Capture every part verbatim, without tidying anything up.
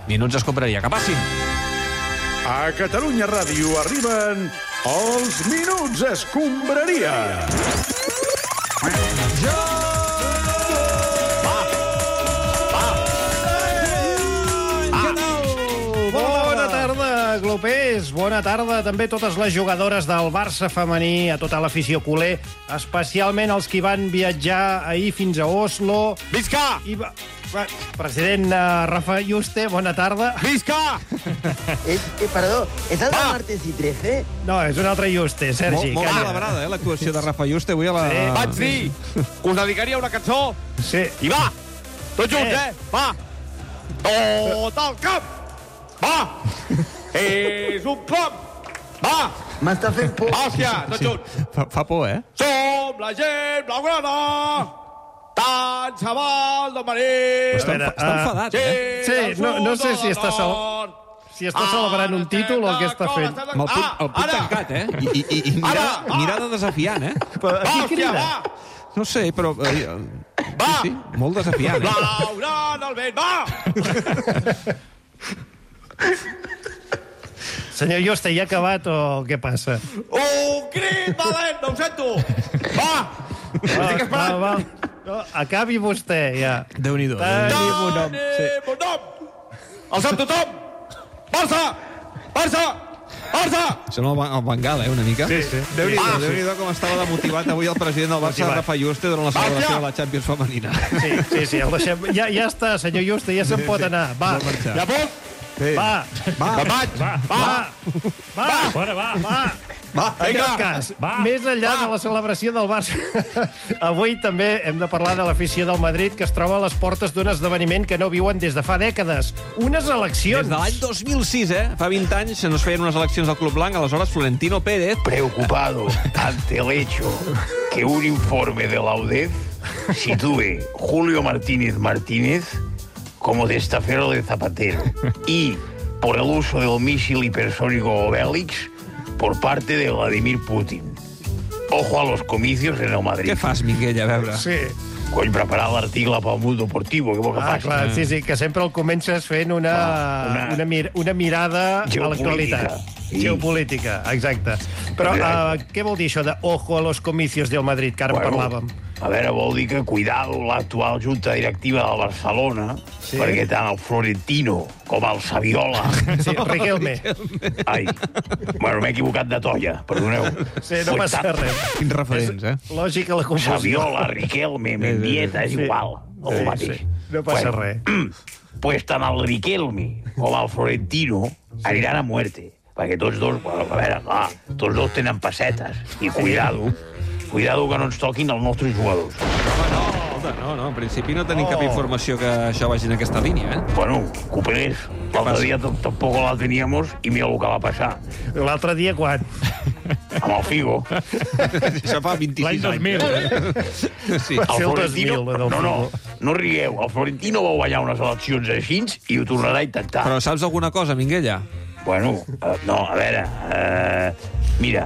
Minuts escombraria. Que passin! A Catalunya Ràdio arriben els Minuts Escombraria. Jo! Va! Va! Què tal? Bona tarda, glopers. Bona tarda també a totes les jugadores del Barça femení, a tota l'afició culer, especialment els que van viatjar ahir fins a Oslo. Visca! I va... President uh, Rafa Yuste, bona tarda. Visca! Eh, eh, perdó, és el de martes i trece? No, és un altre Yuste, Sergi. Molt, molt celebrada, eh, l'actuació de Rafa Yuste avui a la... Sí. Vaig dir que us dedicaria una cançó Sí. i va! Tots junts, Eh. eh? Va! Tot el camp! Va! És un clam! Va! M'està fent por. Hòstia, tots junts! Fa, fa por, eh? Som la gent blaugrana! Tant se val de marí! Està, veure, està uh, enfadat, eh? Sí, no- no sé si està sol- si està celebrant un títol o què està fent. Amb el punt, el punt tancat, eh? I, i, i mirada, Ara! mirada desafiant, eh? Però a Va, qui hòstia, crida? va! No sé, però... Eh, Va! sí, sí, molt desafiant, eh? Blaugrana el vent, va! Senyor Yuste, ja ha acabat o què passa? Un crit valent, no ho sento! Va! Estic Va, esperant! va. No, acabi vostè, ja. Déu-n'hi-do. Tenim un nom. Tenim un nom! Alçam tothom! Barça! Barça! Barça! Sona el, el Bengala, eh, una mica. Sí, sí. Déu-n'hi-do, Ah, sí. Déu-n'hi-do com estava de motivat avui el president del Barça, Motivat. Rafa Yuste, durant la Va, celebració tia! de la Champions femenina. Sí, sí, sí, el deixem. Ja, ja està, senyor Yuste, ja se'n pot anar. Va, Ja puc? Sí. va, Va, Me'n vaig! Va! va, va, Fora, va. va. va. En Vinga. aquest cas, Va. més enllà de la celebració del Barça, avui també hem de parlar de l'afició del Madrid, que es troba a les portes d'un esdeveniment que no viuen des de fa dècades. Unes Des eleccions. de l'any dos mil sis, eh? Fa vint anys no es feien unes eleccions al Club Blanc, aleshores Florentino Pérez... Preocupado ante el hecho que un informe de la U D E F sitúe Julio Martínez Martínez como testaferro de Zapatero y por el uso del misil hipersónico Obélix por parte de Vladimir Putin. Ojo a los comicios en el Madrid. Què fas, Minguella, a veure? Sí. Cony, preparar l'article pel Mundo Deportivo, què vol que Ah, faci? clar, sí, sí, que sempre el comences fent una, Ah, una- una, mir una mirada a Geopolítica. l'actualitat. Sí. Geopolítica, exacte. Però uh, què vol dir això de ojo a los comicios del Madrid, que ara en parlàvem? A veure, vol dir que cuidado l'actual junta directiva del Barcelona, Sí. perquè tant el Florentino com el Saviola... Sí, Riquelme. Ai, bueno, m'he equivocat de toia, perdoneu. Sí, no Pues passa tant, res. Quins referents, eh? Lògica la confusió. Saviola, Riquelme, Mendieta, és Sí. igual, el Sí, mateix. sí. No passa res. Pues tant el Riquelme com el Florentino aniran a muerte, perquè tots dos, bueno, a veure, clar, tots dos tenen pessetes, i cuidado, cuidado que no ens toquin els nostres jugadors. Escolta, no, no, en principi no tenim Oh. cap informació que això vagi en aquesta línia, eh? Bueno, Cooperés, l'altre dia t- tampoc la teníamos i mira el que va passar. L'altre dia, quan? Amb el Figo. Això fa vint-i-sis L'any dos mil. anys. Eh? Sí. El ser el Florentino... dos mil, del No, no, Figo. no rigueu. El Florentino va guanyar unes eleccions així i ho tornarà a intentar. Però saps alguna cosa, Minguella? Bueno, uh, no, a veure... Uh, mira,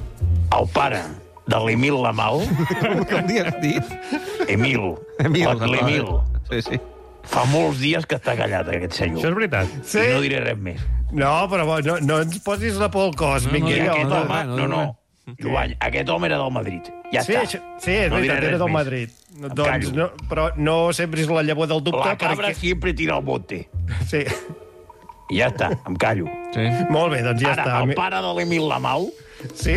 el pare de l'Emil Lamal, Com li has dit? Emil, Emil, l'Emil, Sí, sí. fa molts dies que està callat, aquest Això senyor. és veritat. Sí? I no diré res més. No, però bo, no, no ens posis la por al cos, No, no, I Minguella. aquest no, home. home... no, No, no, no, Joan, aquest home era del Madrid. Ja Sí, està. això, sí, és No diré veritat, res era del més. Madrid. No, Em doncs, callo. no, però no sembris la llavor del dubte. La cabra perquè... siempre tira el bote. Sí. I ja està, em callo. Sí. Molt bé, doncs ja Ara, està. el pare de l'Emil Lamal Sí.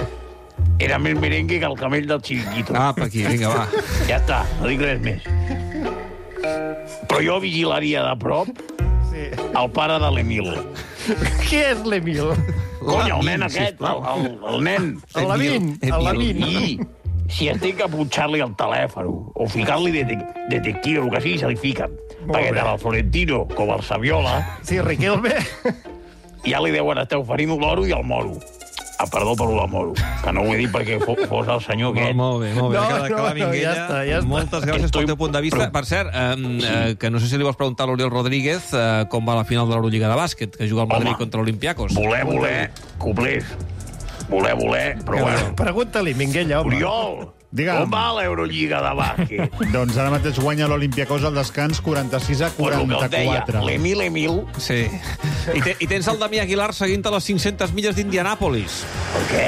era més merengue que el camell del Chiringuito. Ah, per aquí, vinga, va. Ja està, no dic res més. Però jo vigilaria de prop sí. el pare de l'Emil. Qui és l'Emil? Cony, el nen Lamin, aquest, el, sisplau. el, el nen. El Lamin. El Emil. Lamin. I si es té que punxar-li el telèfon o ficar-li detec detectiu, el que sigui, se li fiquen. Perquè bé. tant el Florentino com el Saviola Sí, Riquelme. ja li deuen estar oferint l'oro i el moro. Ah, perdó per el moro, que no ho he dit perquè fo fos el senyor Molt, aquest. molt bé, molt bé. No, No, queda no, clar, no, Minguella. ja està, ja està. Moltes gràcies Estoy- pel teu punt de vista. Però- Per cert, eh, eh, que no sé si li vols preguntar a l'Oriol Rodríguez eh, com va la final de l'Eurolliga de bàsquet, que juga al Madrid Home. contra l'Olympiacos. Voler, voler, coblers. Voler, voler, però bueno. Pregunta-li, Minguella, home. Oriol, Digue'm. Com va l'Eurolliga de bàsquet? Doncs ara mateix guanya l'Olympiacos al descans quaranta-sis a Bueno, el que et deia, quaranta-quatre. l'Emil Emil. Sí. I, te, I tens el Damià Aguilar seguint a les cinc-centes milles d'Indianàpolis. Per què?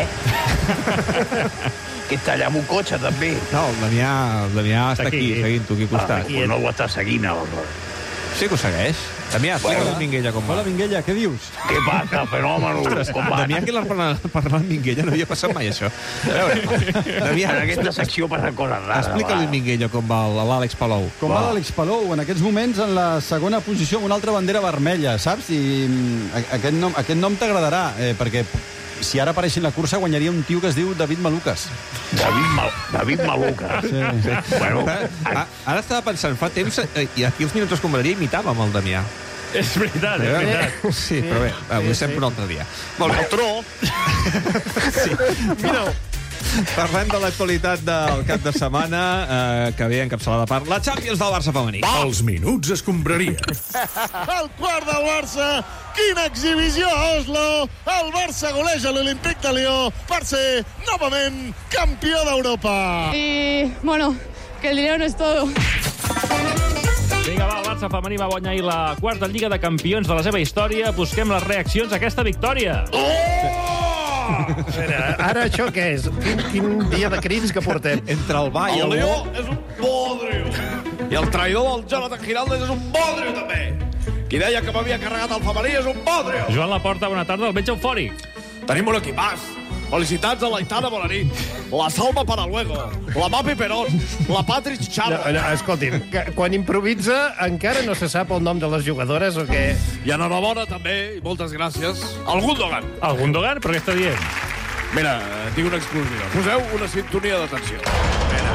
Que està allà amb un cotxe, també. No, el Damià, el Damià està aquí, aquí. seguint-ho aquí al Ah, costat. pues no ho està seguint, el... Sí que ho segueix. Damià, explica Bueno. el Minguella com va. Hola, Minguella, què dius? Què passa, fenòmeno? Com va? Damià Aguilar parlant, parlant amb Minguella, no havia passat mai això. A veure, Damià, En aquesta secció passa coses rares. explica-li va. Minguella com va l'Àlex Palou. Com va l'Àlex Palou, en aquests moments en la segona posició amb una altra bandera vermella, saps? I mm, a- aquest nom, aquest nom t'agradarà, eh, perquè si ara apareix en la cursa guanyaria un tio que es diu David Malucas. David, Mal David Maluca. Sí, sí. Bueno, Ah, ara estava pensant, fa temps, eh, i aquí els Minuts Escombraria imitàvem el Damià. És veritat, és veritat. Sí, però bé, ho deixem per un altre dia. Molt bé. El tro. Mira, parlem de l'actualitat del cap de setmana, eh, que ve encapçalada per la Champions del Barça femení. Els Minuts Escombraria. El quart del Barça. Quina exhibició a Oslo. El Barça goleja l'Olímpic de Lió per ser novament campió d'Europa. Y bueno, que el dinero no es todo. Vinga, va, el Barça femení va guanyar ahir la quarta Lliga de Campions de la seva història. Busquem les reaccions a aquesta victòria. A veure, ara això què és? Quin, quin dia de crits que portem? Entre el va i El el Lió bo... és un bodrio. I el traïdor del Jonathan Giraldes és un bodrio, també. Qui deia que m'havia carregat el femení és un bodrio. Joan Laporta, bona tarda, el veig eufòric. Tenim un equipàs. Felicitats a l'Aitana Bonarit, la Salma Paraluego, la Mapi Perón, la Patrick No, Charles. no, escolti'm, que quan improvisa encara no se sap el nom de les jugadores o què? I enhorabona també, i moltes gràcies, al Gundogan. El Gundogan, però què està dient? Mira, eh, tinc una exclusió. Poseu una sintonia d'atenció. Mira,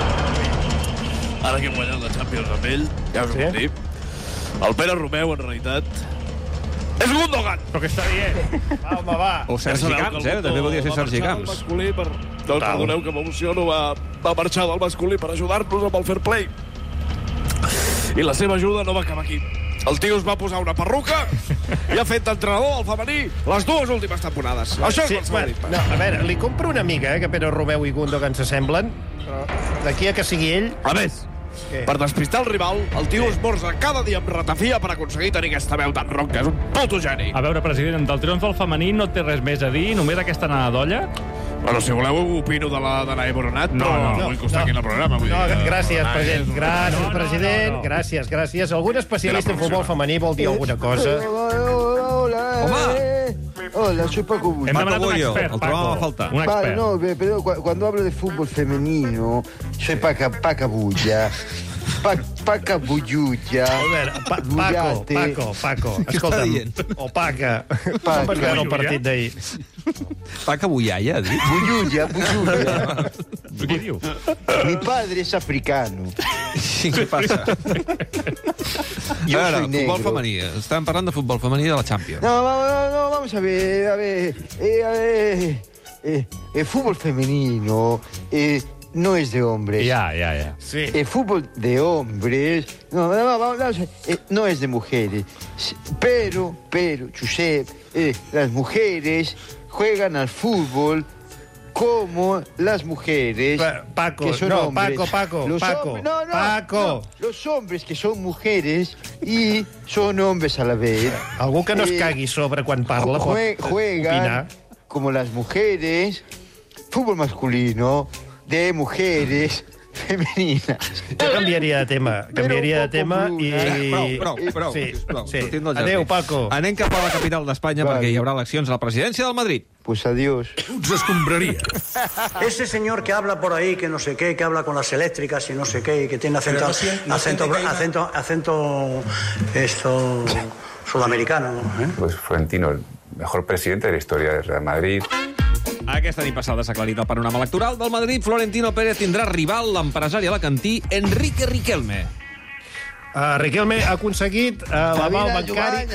ara que hem guanyat la Champions amb ell, ja us ho Sí? puc dir, el Pere Romeu, en realitat, és Gundogan. Però què està dient? Va, home, va. O Sergi Ja sabeu Camps, que eh? el També podria ser va Sergi marxar del Camps. Masculí per... No, perdoneu que m'emociono, va, va marxar del masculí per ajudar-nos amb el fair play. I la seva ajuda no va acabar aquí. El tio es va posar una perruca i ha fet d'entrenador al femení les dues últimes temporades. Això és Sí, el bueno, barcelonisme. no, a veure, li compro una mica, eh, que Pere Romeu i Gundogan s'assemblen, però d'aquí a que sigui ell... A més, Què? per despistar el rival, el tio esmorza cada dia amb ratafia per aconseguir tenir aquesta veu tan ronca. És un puto geni. A veure, president, del triomf del femení no té res més a dir? Només aquesta anada d'olla? Bueno, si voleu, opino de la, de la Ebronat, No, però no, no, no, vull costar no. aquí en el programa. Vull No, dir, que- gràcies, Ah, president. és- Gràcies, No, no, president. no, no. Gràcies, gràcies. Algun especialista en De la futbol professional. femení vol dir alguna cosa? Hola, hola. Home. eh. Hola, soy Paco Bullo. Hem Paco demanat un Bullo, expert, el trobàvem Paco. a faltar. Un Vale, expert. no, pe- pero cu- cuando hablo de fútbol femenino, soy Paca, Paca Bulla. Pa, Paca Bullulla. A veure, pa Paco, Bullate. Paco, Paco, Què escolta'm. està dient? O Paca. Paca. Com vas veure el partit d'ahir? Paca Bullaia, ha dit. Bullulla, Bullulla. Què diu? Mi padre es africano. Sí, què passa? Yo a veure, soy negro. futbol femení. Estàvem parlant de futbol femení de la Champions. No, vamos, no, no, vamos a ver, a ver, eh, a ver, eh, el fútbol femenino eh, no es de hombres. Ja, ja, ja. Sí. El fútbol de hombres no, no, no, vamos, vamos a- eh, no es de mujeres. S- Pero, pero, Josep, eh, las mujeres juegan al fútbol como las mujeres Pa- Paco, que son no, hombres. Paco, Paco, Los Paco, hombres- no, no, Paco. no, los hombres que son mujeres y son hombres a la vez. Algú que no es Eh, cagui sobre quan parla pot Jue- juegan opinar. como las mujeres, fútbol masculino, de mujeres femeninas. Jo canviaria de tema, canviaria de Però tema poco i... Prou, prou, prou. Sí, sisplau, sí. sortim del jardí. Adéu, Paco. Anem cap a la capital d'Espanya Vale. perquè hi haurà eleccions a la presidència del Madrid. Pues adiós. Minuts Escombraria. Ese señor que habla por ahí, que no sé qué, que habla con las eléctricas y no sé qué, y que tiene acento, acento, acento, acento, esto, sudamericano, ¿eh? Pues Florentino, el mejor presidente de la historia del Real Madrid. Aquesta nit passada s'ha aclarit el panorama electoral del Madrid. Florentino Pérez tindrà rival l'empresari alacantí Enrique Riquelme. Uh, Riquelme ha aconseguit uh, l'aval bancari...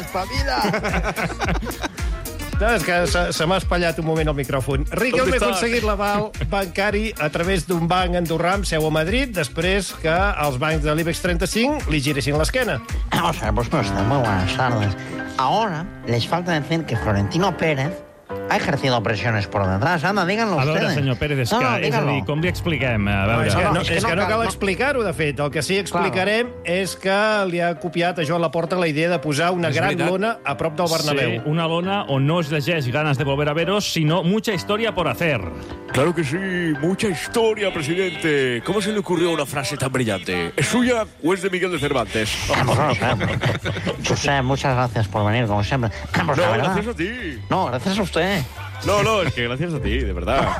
No, és que se, se m'ha espatllat un moment el micròfon. Riquelme ha aconseguit l'aval bancari a través d'un banc andorrà amb seu a Madrid després que els bancs de l'IBEX trenta-cinc li giressin l'esquena. Vamos a ver, pues no está muy buenas tardes. Ahora les falta decir que Florentino Pérez ha ejercido presiones por detrás. Anda, díganlo A ustedes. veure, senyor Pérez, és, No, que, no, és a díganlo. dir, com li expliquem? A No, veure, és que no, no, és és que que no no cal cal- explicar-ho, de fet. El que sí explicarem és que li ha copiat a Joan Laporta la idea de posar una És gran veritat. lona a prop del Bernabéu. Sí, una lona on no es llegeix ganas de volver a veros, sino mucha historia por hacer. Claro que sí, mucha historia, presidente. ¿Cómo se le ocurrió una frase tan brillante? ¿Es suya o es de Miguel de Cervantes? Pues no lo sé. Josep, muchas gracias por venir, como siempre. Pues la No, verdad- gracias a ti. No, gracias a usted. No, no, es que gracias a ti, de verdad.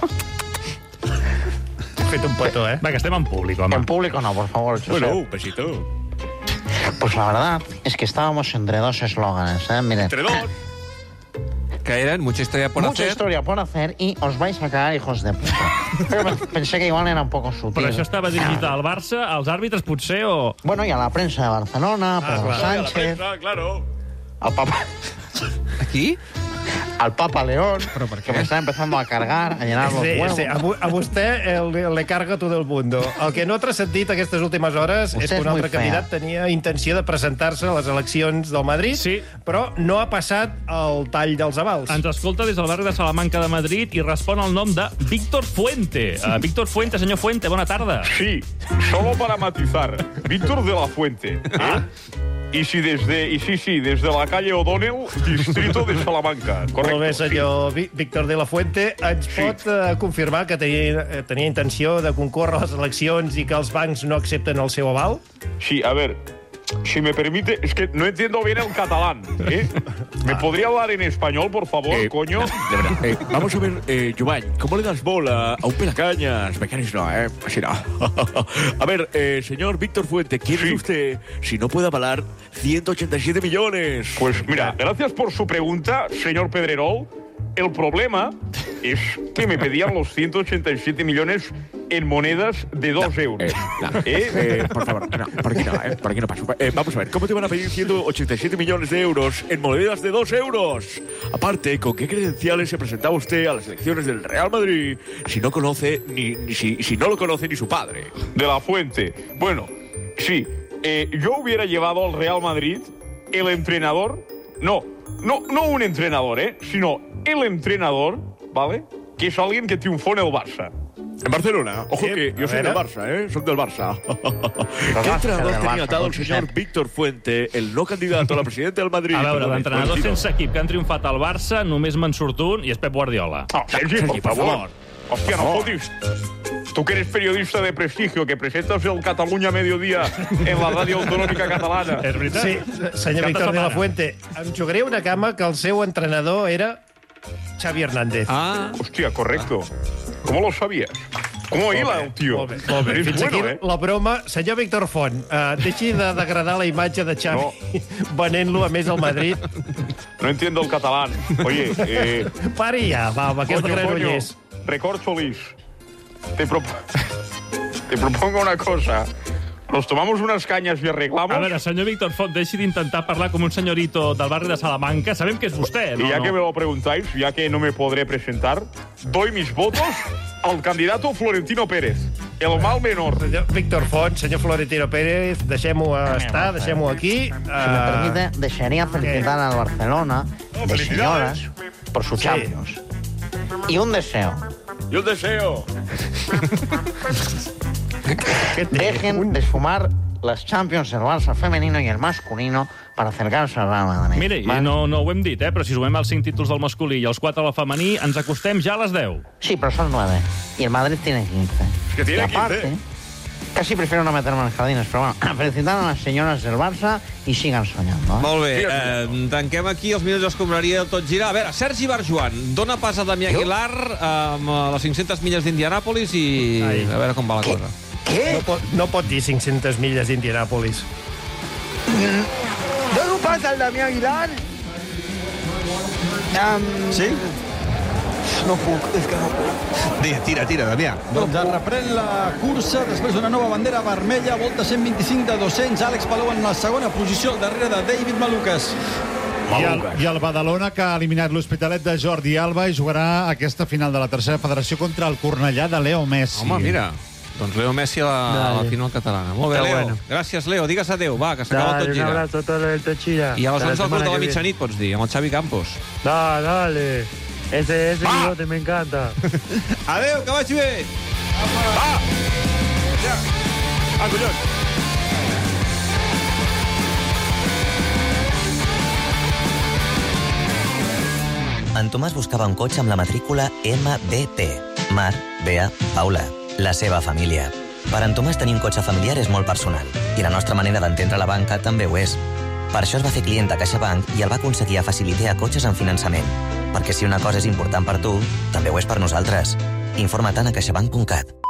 He fet un petó, eh? Va, que estem en públic, home. En público no, por favor, Josep. Bueno, un besito. Pues la verdad es que estábamos entre dos eslóganes, ¿eh? Miren. Entre dos. Que eren mucha historia por Mucha hacer. historia por hacer y os vais a cagar, hijos de puta. Pero pensé que igual era un poco sutil. Però això estava dirigit al Barça, als àrbitres potser, o... Bueno, y a la prensa de Barcelona, Pedro Ah, claro, a la Sánchez, prensa, claro. al Papa, Aquí? al Papa León, que me está empezando a cargar, a llenar los Sí, huevos. sí, a, vo- a vostè el, le carga tot el mundo. El que no ha transcendit aquestes últimes hores Vostè és que és un altre muy fea. candidat tenia intenció de presentar-se a les eleccions del Madrid, Sí. però no ha passat el tall dels avals. Ens escolta des del barri de Salamanca de Madrid i respon al nom de Víctor Fuente. Uh, Víctor Fuente, senyor Fuente, bona tarda. Sí, solo para matizar. Víctor de la Fuente. ¿eh? Y si desde, y sí, sí, desde la calle O'Donnell, distrito de Salamanca. Correcto. Molt bé, senyor Vi- Víctor de la Fuente. Ens Sí. pot eh, confirmar que tenia, eh, tenia intenció de concórrer a les eleccions i que els bancs no accepten el seu aval? Sí, sí, a ver, si me permite, es que no entiendo bien el catalán. ¿eh? ¿Me podría hablar en español, por favor, Eh, coño? De verdad, eh, vamos a ver, eh, Giovanni, ¿cómo le das bola a un pelacañas? Becaris no, ¿eh? Así no. A ver, eh, señor Víctor Fuente, ¿quién Sí. es usted si no puede avalar ciento ochenta y siete millones? Pues mira, gracias por su pregunta, señor Pedrerol. El problema es que me pedían los ciento ochenta y siete millones en monedas de dos euros. Eh, no, ¿Eh? eh, por favor, no, por aquí no, eh, por aquí no paso. Eh, vamos a ver, ¿cómo te van a pedir ciento ochenta y siete millones de euros en monedas de dos euros? Aparte, ¿con qué credenciales se presentaba usted a las elecciones del Real Madrid si no conoce ni, ni si, si no lo conoce ni su padre? De la Fuente. Bueno, sí, eh, yo hubiera llevado al Real Madrid el entrenador, no, no, no un entrenador, ¿eh? Sino el entrenador, ¿vale? Que es alguien que triunfó en el Barça. En Barcelona. Ojo Sí, que yo a soy ver, del ¿eh? Barça, ¿eh? Soy del Barça. ¿Qué Barça, entrenador del tenía Barça, atado el con señor Josep. Víctor Fuente, el no candidato a la presidenta del Madrid? A veure, Perdón, d'entrenadors Florentino. sense equip que han triomfat al Barça, només me'n surt un, i és Pep Guardiola. Oh, Sergi, Sergi, por por favor. favor. Hostia, no fotis. Tú que eres periodista de prestigio, que presentas el Cataluña Mediodía en la radio autonómica catalana. És veritat? Sí, senyor Cap de Víctor de la setmana. Fuente, em jugaria una cama que el seu entrenador era Xavi Hernández. Ah, Hostia, correcto. ¿Cómo lo sabías? ¿Cómo hila el tío? Molt bé, molt bé. Eres Fins bueno, aquí ¿eh? la broma. Senyor Víctor Font, uh, deixi de degradar la imatge de Xavi No. venent-lo a més al Madrid. No entiendo el catalán. Oye, eh... Pari ja, va, amb aquesta coño, coño, granollers. recorcholis. Te, prop... Te propongo una cosa. Nos tomamos unas cañas y arreglamos. A veure, senyor Víctor Font, deixi d'intentar parlar com un senyorito del barri de Salamanca. Sabem que és vostè, no? Y ya no. que me lo preguntáis, ya que no me podré presentar, doy mis votos al candidato Florentino Pérez, el mal menor. Senyor Víctor Font, senyor Florentino Pérez, deixem-ho estar, deixem-ho aquí. Si me permite, desearía felicitar al Barcelona de señoras por su Sí. Champions. Y un deseo. Y un deseo. Dejen de esfumar las Champions, el Barça femenino y el masculino para acercarse al Real Madrid. Mire, i ¿Vale? no, no ho hem dit, eh, però si sumem els cinc títols del masculí i els quatre del femení, ens acostem ja a les deu. Sí, pero son nueve. Y el Madrid tiene quince. que tiene y aparte, quince. casi prefiero no meterme en los jardines, pero bueno, felicitar a las señoras del Barça y sigan soñando. ¿eh? molt bé. Eh, tanquem aquí els minuts d'escombraria del Tot Gira. A veure, Sergi Barjuan dona pas a Damià Aguilar amb eh, les cinc-centes milles d'Indianàpolis i Ai. a veure com va la cosa. No pot, no pot dir cinc-centes milles d'Indianàpolis. ¿Dono pasa al Damián Aguilar? Um, Sí? no puc, és que no puc. Tira, tira, tira, Damià. Doncs es reprèn la cursa després d'una nova bandera vermella, volta cent vint-i-cinc de dos-cents, Àlex Palou en la segona posició, al darrere de David Malucas. I el, I el Badalona, que ha eliminat l'Hospitalet de Jordi Alba i jugarà aquesta final de la tercera federació contra el Cornellà de Leo Messi. Home, mira. Doncs Leo Messi a la, a la final catalana. Molt bé, Està Leo. bueno. Gràcies, Leo. Digues adéu, va, que s'acaba el Dale, Tot un Gira. abrazo a todo el Tot Gira. I a les Hasta onze del semana club de la que viene. mitjanit, pots dir, amb el Xavi Campos. Da, dale. Ese, ese bigote me encanta. Adéu, que vagi bé. Va! Ja. Ah, collons. En Tomàs buscava un cotxe amb la matrícula M B T. Mar, Bea, Paula. La seva família. Per en Tomàs tenir un cotxe familiar és molt personal i la nostra manera d'entendre la banca també ho és. Per això es va fer client de CaixaBank i el va aconseguir a Facilitea cotxes en finançament. Perquè si una cosa és important per tu, també ho és per nosaltres. Informa-te'n a caixabank punt cat.